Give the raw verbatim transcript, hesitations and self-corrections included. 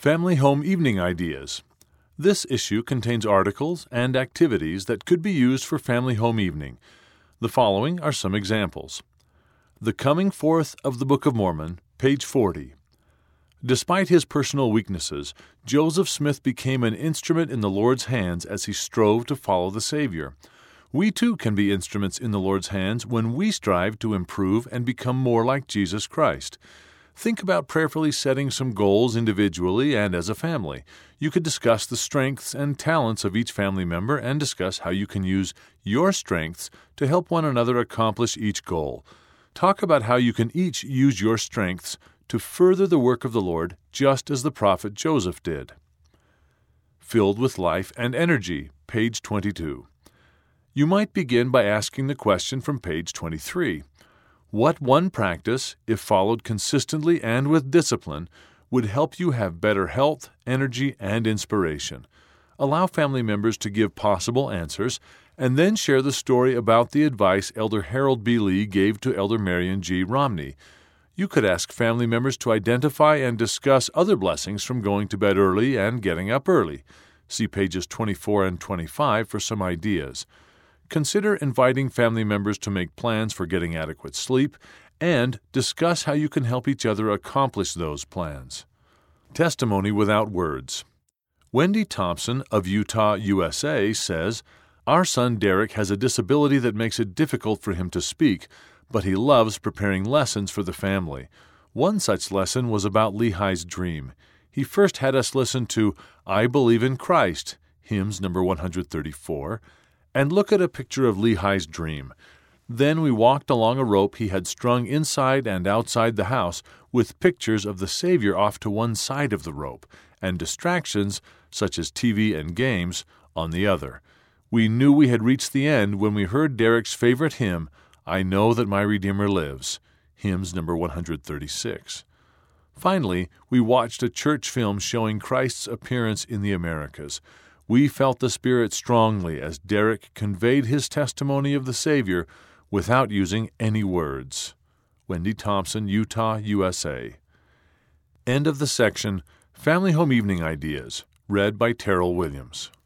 Family Home Evening Ideas. This issue contains articles and activities that could be used for family home evening. The following are some examples. The Coming Forth of the Book of Mormon, page forty. Despite his personal weaknesses, Joseph Smith became an instrument in the Lord's hands as he strove to follow the Savior. We too can be instruments in the Lord's hands when we strive to improve and become more like Jesus Christ. Think about prayerfully setting some goals individually and as a family. You could discuss the strengths and talents of each family member and discuss how you can use your strengths to help one another accomplish each goal. Talk about how you can each use your strengths to further the work of the Lord, just as the prophet Joseph did. Filled with Life and Energy, page twenty-two. You might begin by asking the question from page twenty-three. What one practice, if followed consistently and with discipline, would help you have better health, energy, and inspiration? Allow family members to give possible answers, and then share the story about the advice Elder Harold B. Lee gave to Elder Marion G. Romney. You could ask family members to identify and discuss other blessings from going to bed early and getting up early. See pages twenty-four and twenty-five for some ideas. Consider inviting family members to make plans for getting adequate sleep and discuss how you can help each other accomplish those plans. Testimony without words. Wendy Thompson of Utah, U S A says, "Our son Derek has a disability that makes it difficult for him to speak, but he loves preparing lessons for the family. One such lesson was about Lehi's dream. He first had us listen to I Believe in Christ, hymns number one hundred thirty-four, and look at a picture of Lehi's dream. Then we walked along a rope he had strung inside and outside the house with pictures of the Savior off to one side of the rope and distractions, such as T V and games, on the other. We knew we had reached the end when we heard Derek's favorite hymn, I Know That My Redeemer Lives, hymns number one hundred thirty-six. Finally, we watched a church film showing Christ's appearance in the Americas. We felt the Spirit strongly as Derek conveyed his testimony of the Savior without using any words." Wendy Thompson, Utah, U S A. End of the section, Family Home Evening Ideas, read by Terrell Williams.